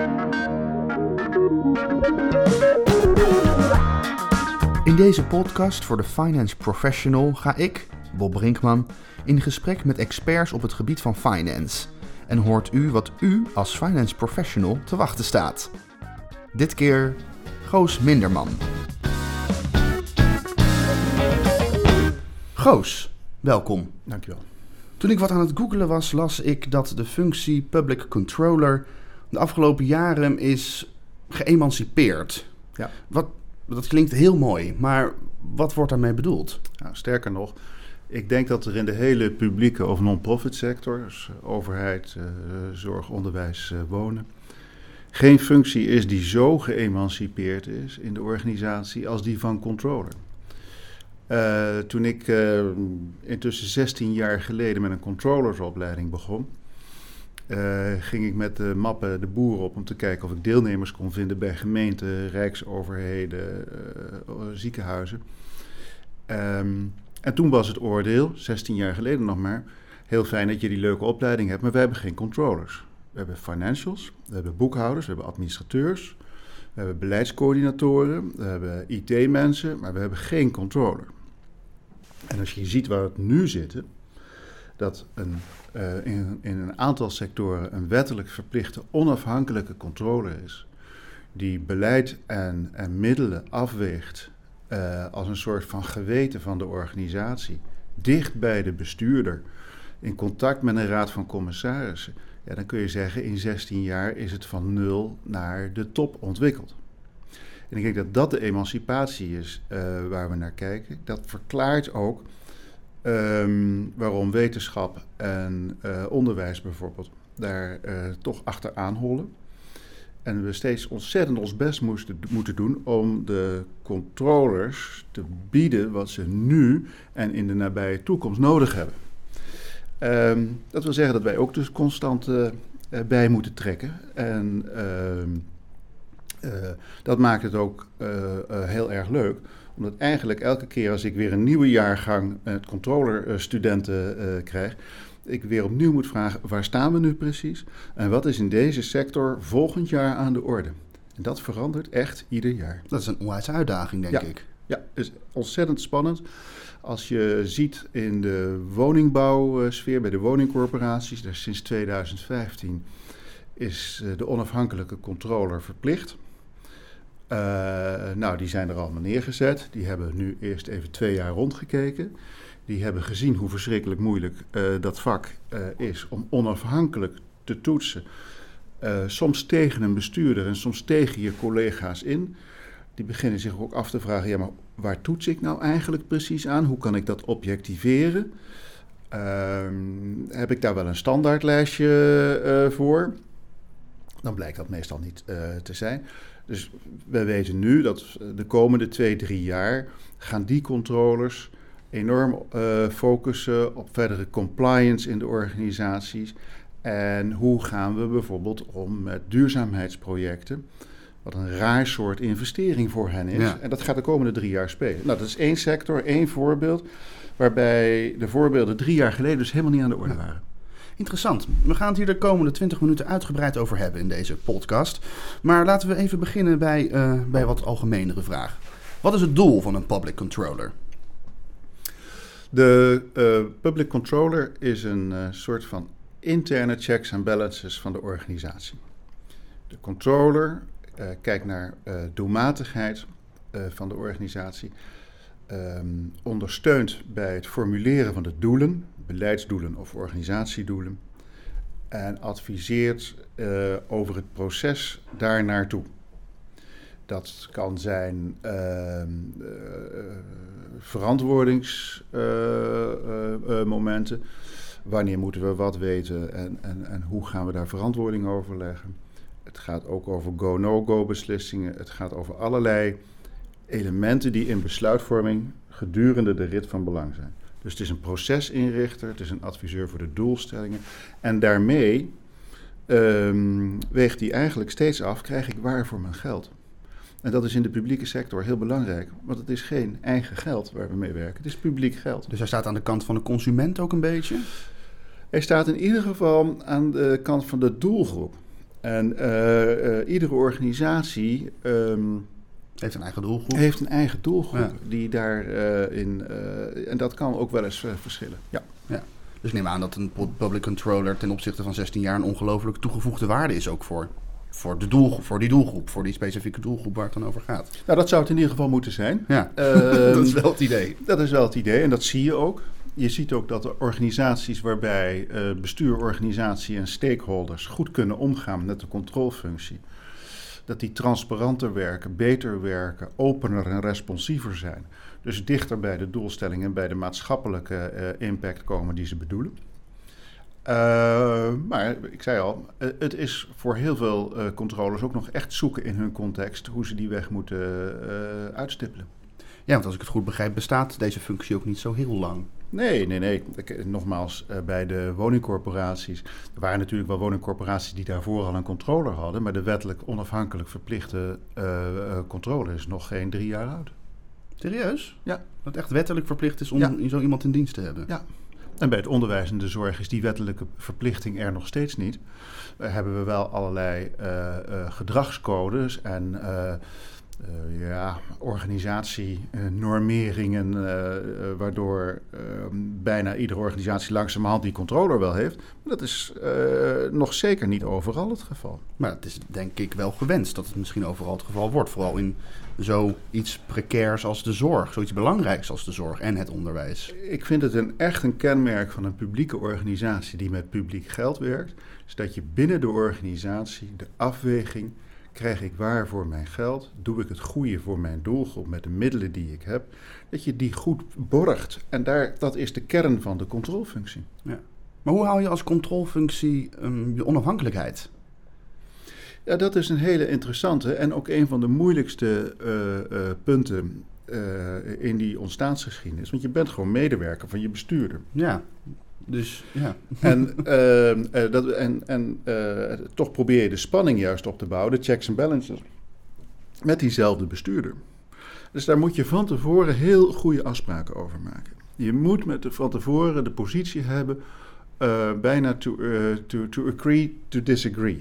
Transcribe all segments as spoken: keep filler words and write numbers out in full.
In deze podcast voor de Finance Professional ga ik, Bob Brinkman, in gesprek met experts op het gebied van finance. En hoort u wat u als Finance Professional te wachten staat. Dit keer Goos Minderman. Goos, welkom. Dankjewel. Toen ik wat aan het googelen was, las ik dat de functie Public Controller de afgelopen jaren is geëmancipeerd. Ja. Wat, dat klinkt heel mooi, maar wat wordt daarmee bedoeld? Nou, sterker nog, ik denk dat er in de hele publieke of non-profit sector, dus overheid, uh, zorg, onderwijs, uh, wonen, geen functie is die zo geëmancipeerd is in de organisatie als die van controller. Uh, toen ik uh, intussen zestien jaar geleden met een controllersopleiding begon, uh, ging ik met de mappen de boer op om te kijken of ik deelnemers kon vinden bij gemeenten, rijksoverheden, uh, ziekenhuizen. Um, en toen was het oordeel, zestien jaar geleden nog maar, heel fijn dat je die leuke opleiding hebt, maar wij hebben geen controllers. We hebben financials, we hebben boekhouders, we hebben administrateurs, we hebben beleidscoördinatoren, we hebben I T-mensen, maar we hebben geen controller. En als je ziet waar het nu zit, dat een, uh, in, in een aantal sectoren een wettelijk verplichte onafhankelijke controller is, die beleid en, en middelen afweegt uh, als een soort van geweten van de organisatie, dicht bij de bestuurder, in contact met een raad van commissarissen. Ja, dan kun je zeggen, in zestien jaar is het van nul naar de top ontwikkeld. En ik denk dat dat de emancipatie is uh, waar we naar kijken. Dat verklaart ook um, waarom wetenschap en uh, onderwijs bijvoorbeeld daar uh, toch achteraan hollen. En we steeds ontzettend ons best moesten, moeten doen om de controllers te bieden wat ze nu en in de nabije toekomst nodig hebben. Um, dat wil zeggen dat wij ook dus constant uh, bij moeten trekken. En uh, uh, dat maakt het ook uh, uh, heel erg leuk. Omdat eigenlijk elke keer als ik weer een nieuwe jaargang uh, controllerstudenten uh, krijg, ik weer opnieuw moet vragen, waar staan we nu precies? En wat is in deze sector volgend jaar aan de orde? En dat verandert echt ieder jaar. Dat is een onwijze uitdaging, denk ja. ik. Ja, het is ontzettend spannend. Als je ziet in de woningbouwsfeer, bij de woningcorporaties, daar sinds tweeduizend vijftien is de onafhankelijke controller verplicht. Uh, nou, die zijn er allemaal neergezet. Die hebben nu eerst even twee jaar rondgekeken. Die hebben gezien hoe verschrikkelijk moeilijk uh, dat vak uh, is om onafhankelijk te toetsen. Uh, soms tegen een bestuurder en soms tegen je collega's in. Die beginnen zich ook af te vragen, ja, maar waar toets ik nou eigenlijk precies aan? Hoe kan ik dat objectiveren? Uh, heb ik daar wel een standaardlijstje uh, voor? Dan blijkt dat meestal niet uh, te zijn. Dus we weten nu dat de komende twee, drie jaar gaan die controllers enorm uh, focussen op verdere compliance in de organisaties. En hoe gaan we bijvoorbeeld om met duurzaamheidsprojecten, wat een raar soort investering voor hen is. Ja. En dat gaat de komende drie jaar spelen. Nou, dat is één sector, één voorbeeld, waarbij de voorbeelden drie jaar geleden dus helemaal niet aan de orde waren. Interessant. We gaan het hier de komende twintig minuten uitgebreid over hebben in deze podcast. Maar laten we even beginnen bij, uh, bij wat algemenere vraag. Wat is het doel van een public controller? De uh, public controller is een uh, soort van interne checks en balances van de organisatie. De controller uh, kijkt naar uh, doelmatigheid uh, van de organisatie, um, ondersteunt bij het formuleren van de doelen, beleidsdoelen of organisatiedoelen, en adviseert uh, over het proces daar naartoe. Dat kan zijn uh, uh, verantwoordingsmomenten. Uh, uh, uh, Wanneer moeten we wat weten en, en, en hoe gaan we daar verantwoording over leggen? Het gaat ook over go-no-go beslissingen. Het gaat over allerlei elementen die in besluitvorming gedurende de rit van belang zijn. Dus het is een procesinrichter, het is een adviseur voor de doelstellingen. En daarmee um, weegt hij eigenlijk steeds af, krijg ik waar voor mijn geld? En dat is in de publieke sector heel belangrijk, want het is geen eigen geld waar we mee werken. Het is publiek geld. Dus hij staat aan de kant van de consument ook een beetje? Hij staat in ieder geval aan de kant van de doelgroep. En uh, uh, iedere organisatie um, heeft een eigen doelgroep. Heeft een eigen doelgroep ja. die daarin uh, in, uh, en dat kan ook wel eens uh, verschillen. Ja. Ja. Dus neem aan dat een public controller ten opzichte van zestien jaar een ongelooflijk toegevoegde waarde is ook voor, voor, de doelgroep, voor die doelgroep, voor die specifieke doelgroep waar het dan over gaat. Nou, dat zou het in ieder geval moeten zijn. Ja, uh, dat is wel het idee. Dat is wel het idee en dat zie je ook. Je ziet ook dat de organisaties waarbij uh, bestuur, organisatie en stakeholders goed kunnen omgaan met de controlefunctie, dat die transparanter werken, beter werken, opener en responsiever zijn. Dus dichter bij de doelstellingen en bij de maatschappelijke uh, impact komen die ze bedoelen. Uh, maar ik zei al, uh, het is voor heel veel uh, controllers ook nog echt zoeken in hun context hoe ze die weg moeten uh, uitstippelen. Ja, want als ik het goed begrijp, bestaat deze functie ook niet zo heel lang. Nee, nee, nee. Nogmaals, uh, bij de woningcorporaties. Er waren natuurlijk wel woningcorporaties die daarvoor al een controller hadden, maar de wettelijk onafhankelijk verplichte uh, uh, controller is nog geen drie jaar oud. Serieus? Ja. Dat het echt wettelijk verplicht is om ja. zo iemand in dienst te hebben? Ja. En bij het onderwijs en de zorg is die wettelijke verplichting er nog steeds niet. Uh, hebben we wel allerlei uh, uh, gedragscodes en uh, uh, ja, organisatienormeringen, uh, uh, waardoor uh, bijna iedere organisatie langzamerhand die controller wel heeft. Maar dat is uh, nog zeker niet overal het geval. Maar het is denk ik wel gewenst dat het misschien overal het geval wordt. Vooral in zoiets precairs als de zorg, zoiets belangrijks als de zorg en het onderwijs. Ik vind het een, echt een kenmerk van een publieke organisatie die met publiek geld werkt, is dat je binnen de organisatie de afweging, krijg ik waar voor mijn geld, doe ik het goede voor mijn doelgroep met de middelen die ik heb, dat je die goed borgt. En daar, dat is de kern van de controlefunctie. Ja. Maar hoe hou je als controlefunctie um, je onafhankelijkheid? Ja, dat is een hele interessante en ook een van de moeilijkste uh, uh, punten uh, in die ontstaansgeschiedenis. Want je bent gewoon medewerker van je bestuurder. Ja, dus ja. En, uh, uh, dat, en, en uh, toch probeer je de spanning juist op te bouwen, de checks en balances, met diezelfde bestuurder. Dus daar moet je van tevoren heel goede afspraken over maken. Je moet met de, van tevoren de positie hebben, uh, bijna to, uh, to, to agree to disagree.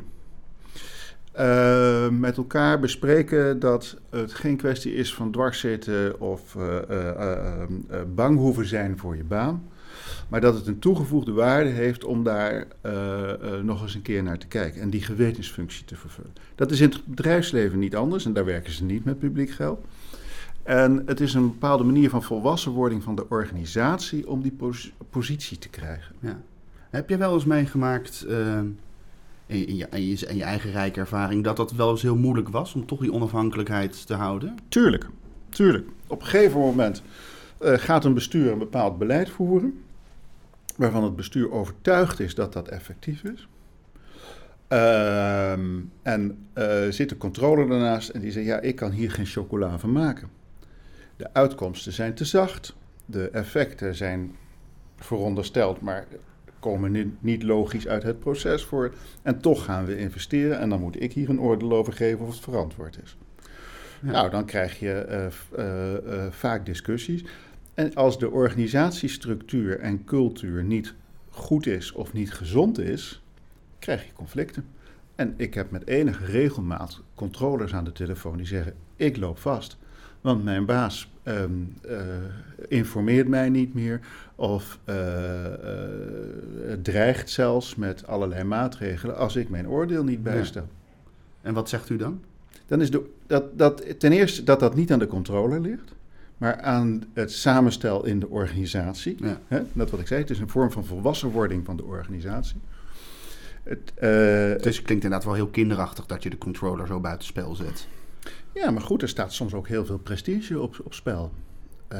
Uh, met elkaar bespreken dat het geen kwestie is van dwarszitten of uh, uh, uh, uh, bang hoeven zijn voor je baan. Maar dat het een toegevoegde waarde heeft om daar uh, uh, nog eens een keer naar te kijken. En die gewetensfunctie te vervullen. Dat is in het bedrijfsleven niet anders en daar werken ze niet met publiek geld. En het is een bepaalde manier van volwassenwording van de organisatie om die pos- positie te krijgen. Ja. Heb je wel eens meegemaakt, uh, in, in, je, in, je, in je eigen rijke ervaring, dat dat wel eens heel moeilijk was om toch die onafhankelijkheid te houden? Tuurlijk, tuurlijk. Op een gegeven moment uh, gaat een bestuur een bepaald beleid voeren, waarvan het bestuur overtuigd is dat dat effectief is. Uh, en uh, zit de controller ernaast en die zegt, ja, ik kan hier geen chocola van maken. De uitkomsten zijn te zacht, de effecten zijn verondersteld, maar komen niet, niet logisch uit het proces voor. En toch gaan we investeren en dan moet ik hier een oordeel over geven of het verantwoord is. Ja. Nou, dan krijg je uh, uh, uh, vaak discussies. En als de organisatiestructuur en cultuur niet goed is of niet gezond is, krijg je conflicten. En ik heb met enige regelmaat controllers aan de telefoon die zeggen, ik loop vast. Want mijn baas um, uh, informeert mij niet meer of uh, uh, dreigt zelfs met allerlei maatregelen als ik mijn oordeel niet bijstel. Ja. En wat zegt u dan? Dan is de, dat, dat, ten eerste dat dat niet aan de controller ligt, maar aan het samenstel in de organisatie. Ja. Hè? Dat wat ik zei, het is een vorm van volwassenwording van de organisatie. Het, uh, het is, klinkt inderdaad wel heel kinderachtig dat je de controller zo buitenspel zet. Ja, maar goed, er staat soms ook heel veel prestige op, op spel. Uh,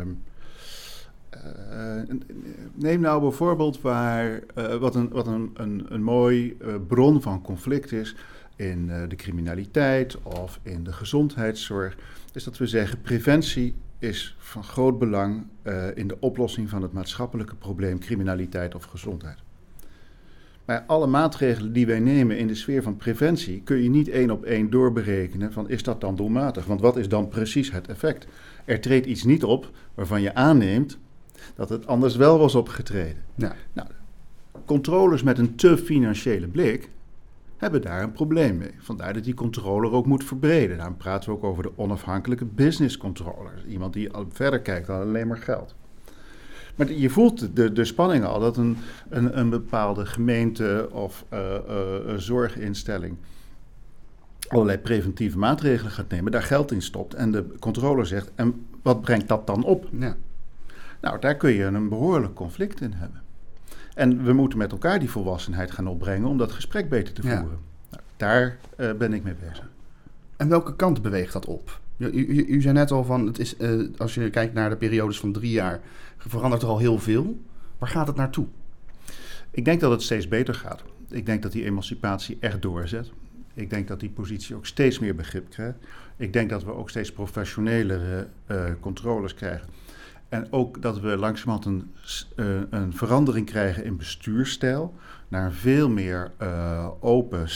uh, neem nou bijvoorbeeld waar, uh, wat, een, wat een, een, een mooi uh, bron van conflict is in uh, de criminaliteit of in de gezondheidszorg, is dat we zeggen preventie is van groot belang uh, in de oplossing van het maatschappelijke probleem criminaliteit of gezondheid. Maar alle maatregelen die wij nemen in de sfeer van preventie kun je niet één op één doorberekenen van is dat dan doelmatig? Want wat is dan precies het effect? Er treedt iets niet op waarvan je aanneemt dat het anders wel was opgetreden. Ja. Nou, controles met een te financiële blik hebben daar een probleem mee. Vandaar dat die controller ook moet verbreden. Daarom praten we ook over de onafhankelijke business controller. Iemand die al verder kijkt dan alleen maar geld. Maar je voelt de, de spanning al dat een, een, een bepaalde gemeente of uh, uh, zorginstelling allerlei preventieve maatregelen gaat nemen, daar geld in stopt en de controller zegt, en wat brengt dat dan op? Ja. Nou, daar kun je een behoorlijk conflict in hebben. En we moeten met elkaar die volwassenheid gaan opbrengen om dat gesprek beter te voeren. Ja. Nou, daar uh, ben ik mee bezig. En welke kant beweegt dat op? U, u, u zei net al van, het is, uh, als je kijkt naar de periodes van drie jaar, verandert er al heel veel. Waar gaat het naartoe? Ik denk dat het steeds beter gaat. Ik denk dat die emancipatie echt doorzet. Ik denk dat die positie ook steeds meer begrip krijgt. Ik denk dat we ook steeds professionelere uh, controles krijgen. En ook dat we langzamerhand een, uh, een verandering krijgen in bestuursstijl naar een veel meer uh, open,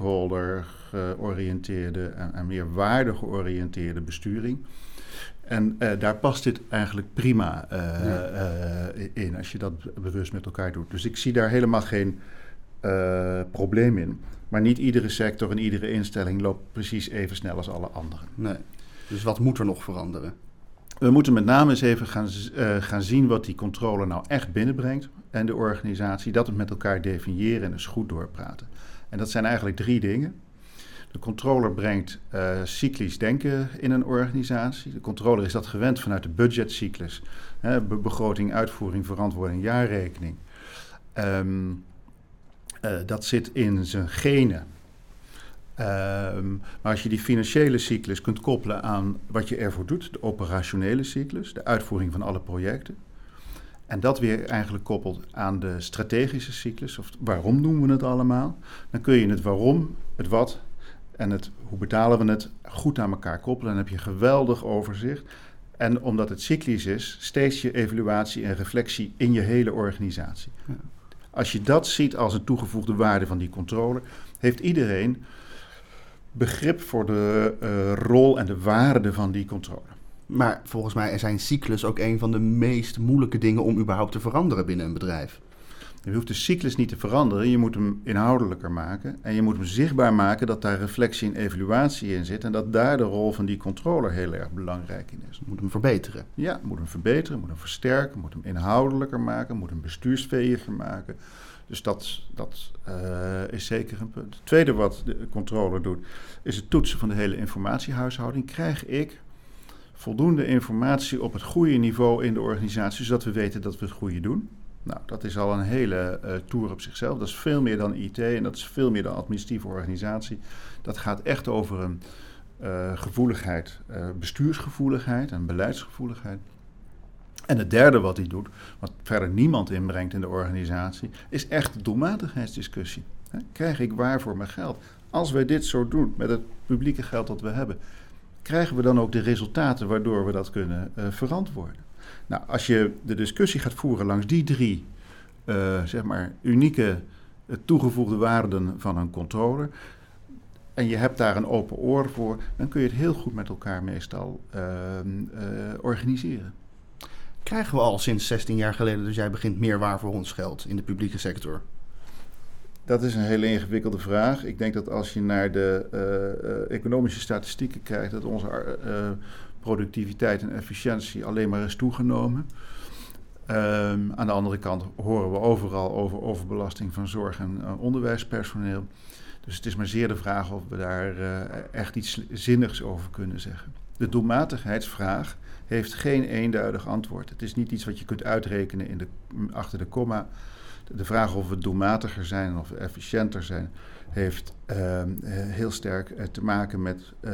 stakeholder-georiënteerde en, en meer waarde-georiënteerde besturing. En uh, daar past dit eigenlijk prima uh, ja. uh, in als je dat bewust met elkaar doet. Dus ik zie daar helemaal geen uh, probleem in. Maar niet iedere sector en iedere instelling loopt precies even snel als alle anderen. Nee. Dus wat moet er nog veranderen? We moeten met name eens even gaan, uh, gaan zien wat die controller nou echt binnenbrengt. En de organisatie, dat het met elkaar definiëren en dus goed doorpraten. En dat zijn eigenlijk drie dingen. De controller brengt uh, cyclisch denken in een organisatie. De controller is dat gewend vanuit de budgetcyclus. Hè, be- begroting, uitvoering, verantwoording, jaarrekening. Um, uh, dat zit in zijn genen. Um, maar als je die financiële cyclus kunt koppelen aan wat je ervoor doet, de operationele cyclus, de uitvoering van alle projecten, en dat weer eigenlijk koppelt aan de strategische cyclus, of waarom doen we het allemaal, dan kun je het waarom, het wat en het hoe betalen we het goed aan elkaar koppelen. En dan heb je een geweldig overzicht. En omdat het cyclisch is, steeds je evaluatie en reflectie in je hele organisatie. Ja. Als je dat ziet als een toegevoegde waarde van die controle, heeft iedereen begrip voor de uh, rol en de waarde van die controle. Maar volgens mij zijn cyclus ook een van de meest moeilijke dingen om überhaupt te veranderen binnen een bedrijf. Je hoeft de cyclus niet te veranderen, je moet hem inhoudelijker maken. En je moet hem zichtbaar maken dat daar reflectie en evaluatie in zit. En dat daar de rol van die controller heel erg belangrijk in is. Je moet hem verbeteren. Ja, moet hem verbeteren, moet hem versterken, moet hem inhoudelijker maken, moet hem bestuursveiliger maken. Dus dat, dat uh, is zeker een punt. Het tweede wat de controller doet, is het toetsen van de hele informatiehuishouding. Krijg ik voldoende informatie op het goede niveau in de organisatie, zodat we weten dat we het goede doen? Nou, dat is al een hele uh, tour op zichzelf. Dat is veel meer dan I T en dat is veel meer dan administratieve organisatie. Dat gaat echt over een uh, gevoeligheid, uh, bestuursgevoeligheid en beleidsgevoeligheid. En het derde wat hij doet, wat verder niemand inbrengt in de organisatie, is echt de doelmatigheidsdiscussie. He, krijg ik waar voor mijn geld? Als wij dit zo doen met het publieke geld dat we hebben, krijgen we dan ook de resultaten waardoor we dat kunnen uh, verantwoorden? Nou, als je de discussie gaat voeren langs die drie uh, zeg maar unieke uh, toegevoegde waarden van een controller, en je hebt daar een open oor voor, dan kun je het heel goed met elkaar meestal uh, uh, organiseren. Krijgen we al sinds zestien jaar geleden, dus jij begint, meer waar voor ons geld in de publieke sector? Dat is een hele ingewikkelde vraag. Ik denk dat als je naar de uh, uh, economische statistieken kijkt, dat onze uh, productiviteit en efficiëntie alleen maar is toegenomen. Um, aan de andere kant horen we overal over overbelasting van zorg- en uh, onderwijspersoneel. Dus het is maar zeer de vraag of we daar uh, echt iets zinnigs over kunnen zeggen. De doelmatigheidsvraag heeft geen eenduidig antwoord. Het is niet iets wat je kunt uitrekenen in de, achter de komma. De vraag of we doelmatiger zijn of we efficiënter zijn, heeft uh, heel sterk uh, te maken met uh,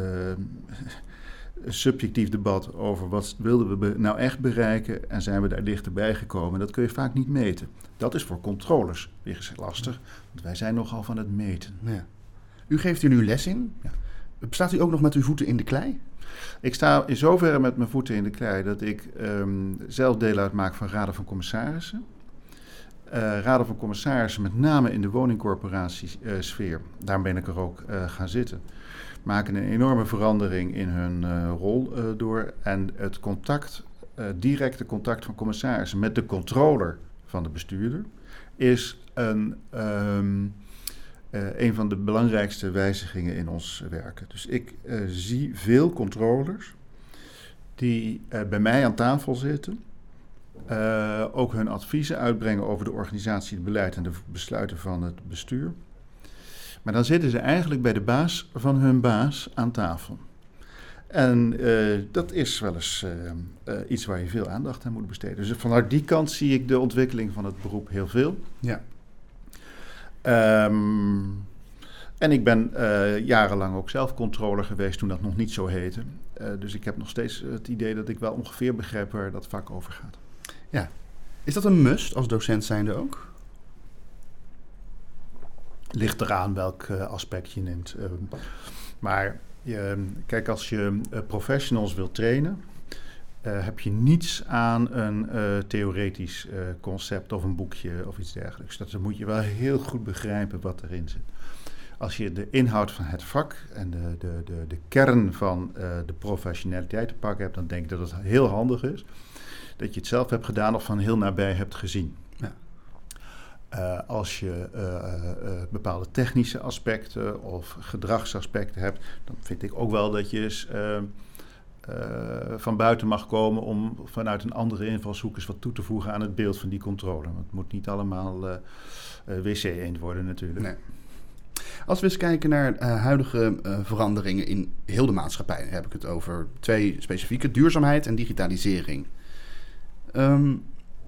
een subjectief debat over wat wilden we be- nou echt bereiken en zijn we daar dichterbij gekomen. Dat kun je vaak niet meten. Dat is voor controllers weer lastig, want wij zijn nogal van het meten. Ja. U geeft hier nu les in. Ja. Staat u ook nog met uw voeten in de klei? Ik sta in zoverre met mijn voeten in de klei dat ik um, zelf deel uitmaak van raden van commissarissen. Uh, raden van commissarissen, met name in de woningcorporatiesfeer, uh, daar ben ik er ook uh, gaan zitten, maken een enorme verandering in hun uh, rol uh, door. En het contact, uh, directe contact van commissarissen met de controller van de bestuurder is een, um, uh, een van de belangrijkste wijzigingen in ons werken. Dus ik uh, zie veel controllers die uh, bij mij aan tafel zitten, uh, ook hun adviezen uitbrengen over de organisatie, het beleid en de besluiten van het bestuur. Maar dan zitten ze eigenlijk bij de baas van hun baas aan tafel. En uh, dat is wel eens uh, uh, iets waar je veel aandacht aan moet besteden. Dus vanuit die kant zie ik de ontwikkeling van het beroep heel veel. Ja. Um, en ik ben uh, jarenlang ook zelf controller geweest toen dat nog niet zo heette. Uh, dus ik heb nog steeds het idee dat ik wel ongeveer begrijp waar dat vak over gaat. Ja. Is dat een must als docent zijnde ook? Ligt eraan welk uh, aspect je neemt. Uh, maar je, kijk, als je uh, professionals wilt trainen, uh, heb je niets aan een uh, theoretisch uh, concept of een boekje of iets dergelijks. Dat, dan moet je wel heel goed begrijpen wat erin zit. Als je de inhoud van het vak en de, de, de, de kern van uh, de professionaliteit te pakken hebt, dan denk ik dat het heel handig is dat je het zelf hebt gedaan of van heel nabij hebt gezien. Ja. Uh, als je uh, uh, bepaalde technische aspecten of gedragsaspecten hebt, dan vind ik ook wel dat je eens uh, uh, van buiten mag komen om vanuit een andere invalshoek eens wat toe te voegen aan het beeld van die controle. Want het moet niet allemaal uh, uh, wc-eend worden natuurlijk. Nee. Als we eens kijken naar uh, huidige uh, veranderingen in heel de maatschappij, dan heb ik het over twee specifieke, duurzaamheid en digitalisering. Um,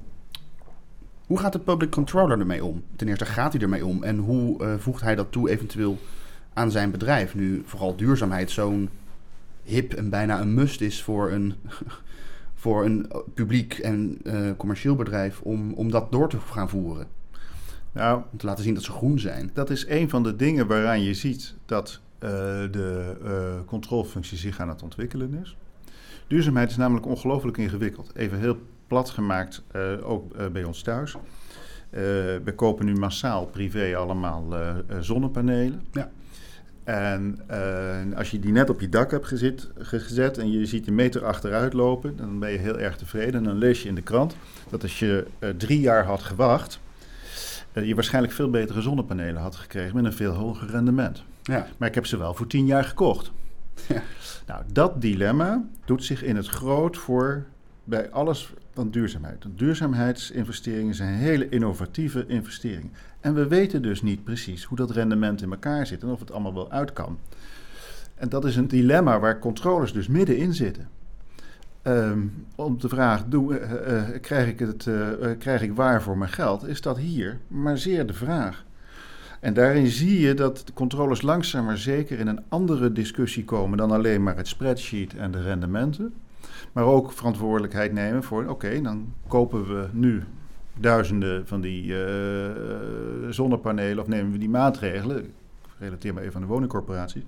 Hoe gaat de public controller ermee om? Ten eerste, gaat hij ermee om? En hoe uh, voegt hij dat toe eventueel aan zijn bedrijf? Nu vooral duurzaamheid zo'n hip en bijna een must is voor een, voor een publiek en uh, commercieel bedrijf om, om dat door te gaan voeren. Nou, om te laten zien dat ze groen zijn. Dat is een van de dingen waaraan je ziet dat uh, de uh, controlefunctie zich aan het ontwikkelen is. Duurzaamheid is namelijk ongelooflijk ingewikkeld. Even heel plat gemaakt, uh, ook uh, bij ons thuis. Uh, we kopen nu massaal privé allemaal uh, uh, zonnepanelen. Ja. En uh, als je die net op je dak hebt gezet, gezet en je ziet een meter achteruit lopen, dan ben je heel erg tevreden. En dan lees je in de krant dat als je uh, drie jaar had gewacht, uh, je waarschijnlijk veel betere zonnepanelen had gekregen met een veel hoger rendement. Ja. Maar ik heb ze wel voor tien jaar gekocht. Ja. Nou, dat dilemma doet zich in het groot voor bij alles van duurzaamheid. Duurzaamheidsinvesteringen zijn hele innovatieve investeringen. En we weten dus niet precies hoe dat rendement in elkaar zit en of het allemaal wel uit kan. En dat is een dilemma waar controllers dus middenin zitten. Um, om de vraag, doe, uh, uh, krijg, ik het, uh, uh, krijg ik waar voor mijn geld, is dat hier maar zeer de vraag. En daarin zie je dat de controllers langzaam maar zeker in een andere discussie komen dan alleen maar het spreadsheet en de rendementen. Maar ook verantwoordelijkheid nemen voor, oké, okay, dan kopen we nu duizenden van die uh, zonnepanelen of nemen we die maatregelen. Ik relateer me even aan de woningcorporatie.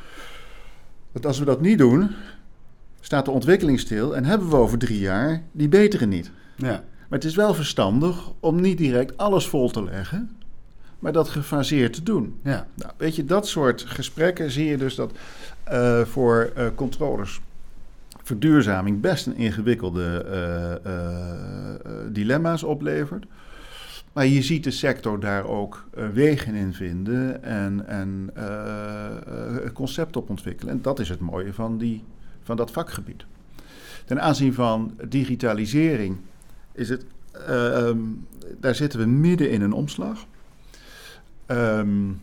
Want als we dat niet doen, staat de ontwikkeling stil en hebben we over drie jaar die betere niet. Ja. Maar het is wel verstandig om niet direct alles vol te leggen, maar dat gefaseerd te doen. Ja. Nou, weet je, dat soort gesprekken zie je dus dat uh, voor uh, controllers verduurzaming best een ingewikkelde uh, uh, uh, dilemma's oplevert. Maar je ziet de sector daar ook uh, wegen in vinden en, en uh, uh, concept op ontwikkelen. En dat is het mooie van, die, van dat vakgebied. Ten aanzien van digitalisering is het, uh, um, daar zitten we midden in een omslag. Um,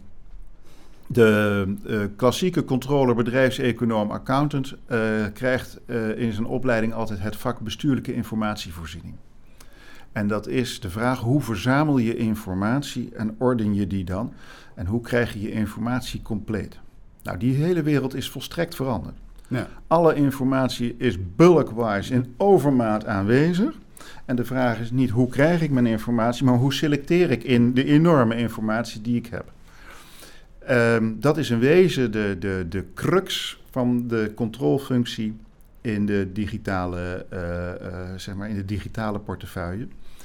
De uh, klassieke controller, bedrijfseconoom, accountant uh, krijgt uh, in zijn opleiding altijd het vak bestuurlijke informatievoorziening. En dat is de vraag, hoe verzamel je informatie en orden je die dan? En hoe krijg je je informatie compleet? Nou, die hele wereld is volstrekt veranderd. Ja. Alle informatie is bulkwise in overmaat aanwezig. En de vraag is niet hoe krijg ik mijn informatie, maar hoe selecteer ik in de enorme informatie die ik heb. Um, dat is in wezen de, de, de crux van de controlefunctie in de digitale, uh, uh, zeg maar in de digitale portefeuille.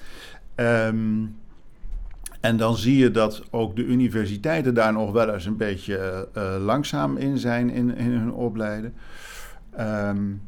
Um, en dan zie je dat ook de universiteiten daar nog wel eens een beetje uh, langzaam in zijn in, in hun opleiden. Um,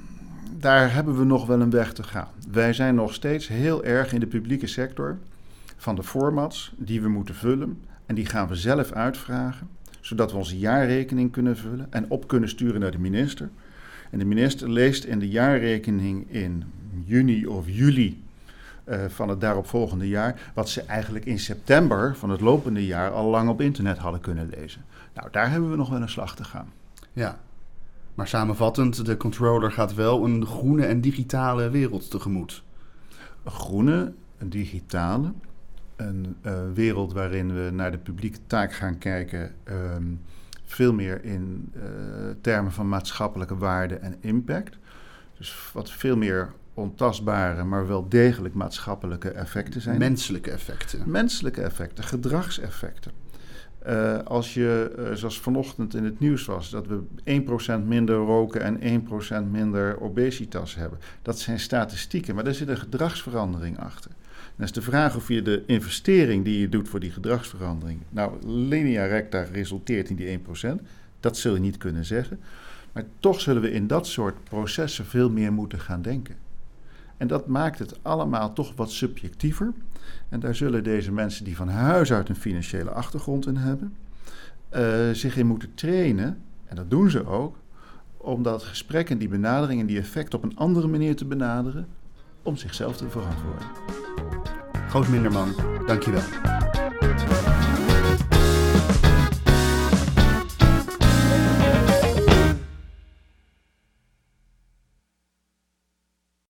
daar hebben we nog wel een weg te gaan. Wij zijn nog steeds heel erg in de publieke sector van de formats die we moeten vullen. En die gaan we zelf uitvragen, zodat we onze jaarrekening kunnen vullen en op kunnen sturen naar de minister. En de minister leest in de jaarrekening in juni of juli uh, van het daaropvolgende jaar, wat ze eigenlijk in september van het lopende jaar al lang op internet hadden kunnen lezen. Nou, daar hebben we nog wel een slag te gaan. Ja, maar samenvattend, de controller gaat wel een groene en digitale wereld tegemoet. Een groene, een digitale, een uh, wereld waarin we naar de publieke taak gaan kijken, um, veel meer in uh, termen van maatschappelijke waarde en impact. Dus wat veel meer ontastbare, maar wel degelijk maatschappelijke effecten zijn. Menselijke effecten. Menselijke effecten, gedragseffecten. Uh, als je, uh, zoals vanochtend in het nieuws was, dat we één procent minder roken en één procent minder obesitas hebben. Dat zijn statistieken, maar daar zit een gedragsverandering achter. En is de vraag of je de investering die je doet voor die gedragsverandering, nou linea recta resulteert in die één procent. Dat zul je niet kunnen zeggen. Maar toch zullen we in dat soort processen veel meer moeten gaan denken. En dat maakt het allemaal toch wat subjectiever. En daar zullen deze mensen die van huis uit een financiële achtergrond in hebben, uh, zich in moeten trainen, en dat doen ze ook, om dat gesprek en die benadering en die effect op een andere manier te benaderen, om zichzelf te verantwoorden. Goos Minderman, dankjewel.